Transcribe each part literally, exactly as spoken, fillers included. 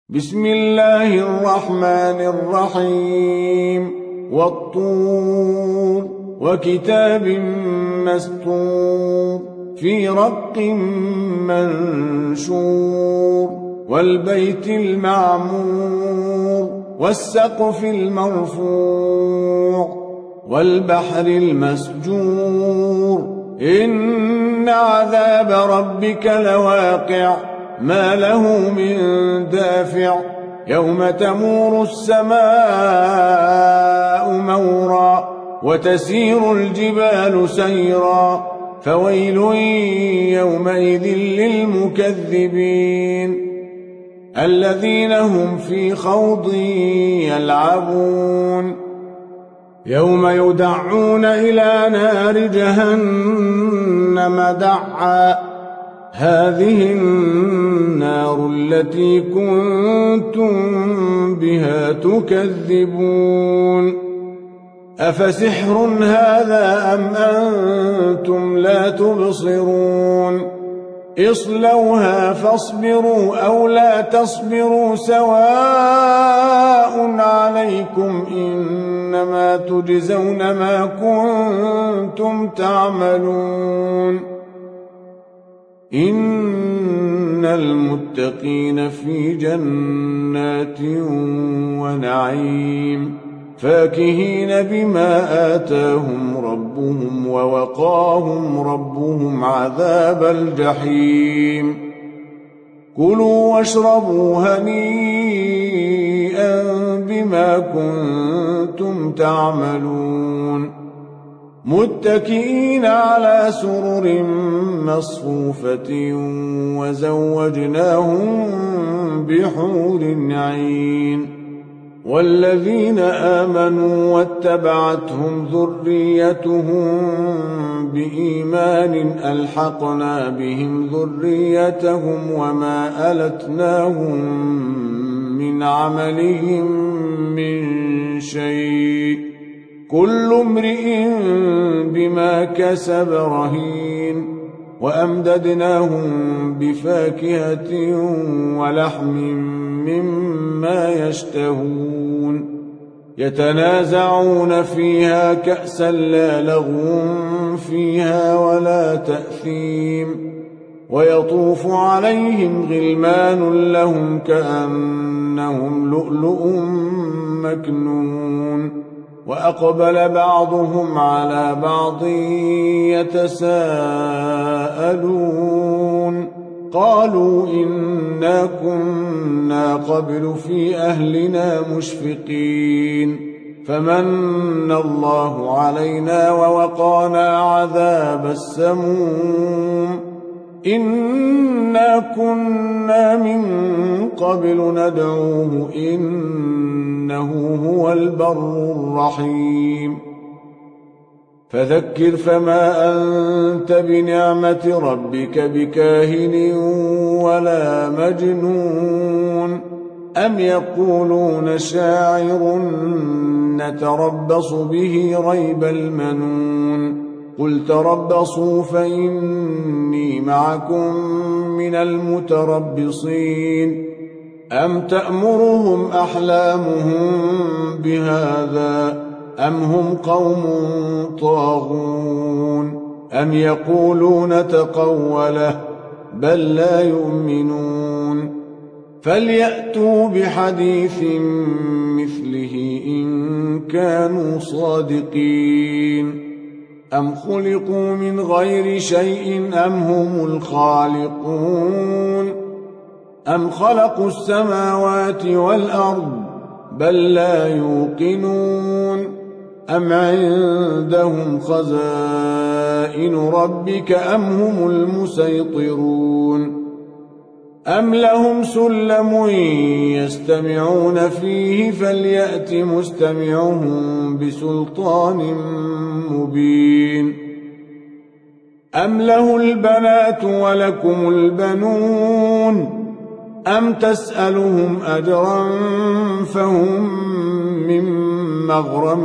بسم الله الرحمن الرحيم والطور وكتاب مسطور في رق منشور والبيت المعمور والسقف المرفوع والبحر المسجور إن عذاب ربك لواقع ما له من دافع يوم تمور السماء مورا وتسير الجبال سيرا فويل يومئذ للمكذبين الذين هم في خوض يلعبون يوم يدعون إلى نار جهنم دعا هذه النار التي كنتم بها تكذبون أفسحر هذا أم أنتم لا تبصرون اصلوها فاصبروا أو لا تصبروا سواء عليكم إنما تجزون ما كنتم تعملون إن المتقين في جنات ونعيم فاكهين بما آتاهم ربهم ووقاهم ربهم عذاب الجحيم كلوا واشربوا هنيئا بما كنتم تعملون متكئين على سرر مصفوفة وزوجناهم بحور عين والذين آمنوا واتبعتهم ذريتهم بإيمان ألحقنا بهم ذريتهم وما ألتناهم من عملهم من شيء كل امرئ بما كسب رهين وأمددناهم بفاكهة ولحم مما يشتهون يتنازعون فيها كأسا لا لغو فيها ولا تأثيم ويطوف عليهم غلمان لهم كأنهم لؤلؤ مكنون وأقبل بعضهم على بعض يتساءلون قالوا إنا كنا قبل في أهلنا مشفقين فمن الله علينا ووقانا عذاب السموم إنا كنا من قبل ندعوه إنه هو البر الرحيم فذكر فما أنت بنعمة ربك بكاهن ولا مجنون أم يقولون شاعر نتربص به ريب المنون قل تربصوا فإني معكم من المتربصين أم تأمرهم أحلامهم بهذا أم هم قوم طاغون أم يقولون تقوله بل لا يؤمنون فليأتوا بحديث مثله إن كانوا صادقين أم خلقوا من غير شيء أم هم الخالقون أم خلقوا السماوات والأرض بل لا يوقنون أم عندهم خزائن ربك أم هم المسيطرون أم لهم سلم يستمعون فيه فليأت مستمعهم بسلطان مبين أم له البنات ولكم البنون أم تسألهم أجرا فهم من مغرم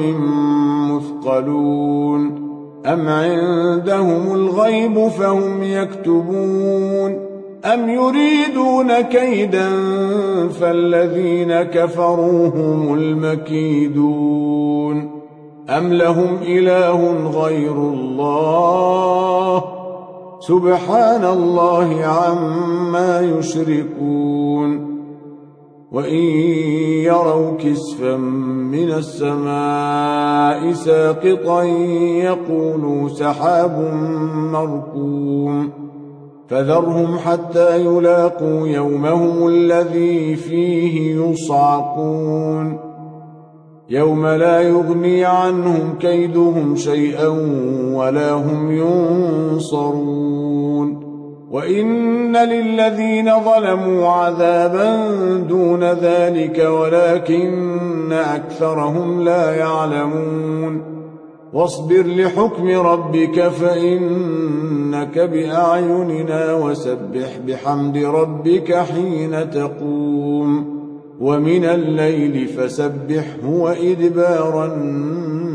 مثقلون أم عندهم الغيب فهم يكتبون أم يريدون كيدا فالذين كفروا هم المكيدون أم لهم إله غير الله سبحان الله عما يشركون وإن يروا كسفا من السماء ساقطا يقولوا سحاب مركوم فذرهم حتى يلاقوا يومهم الذي فيه يصعقون يوم لا يغني عنهم كيدهم شيئا ولا هم ينصرون وإن للذين ظلموا عذابا دون ذلك ولكن أكثرهم لا يعلمون واصبر لحكم ربك فإنك بأعيننا وسبح بحمد ربك حين تقوم ومن الليل فسبحه وإدبار النجوم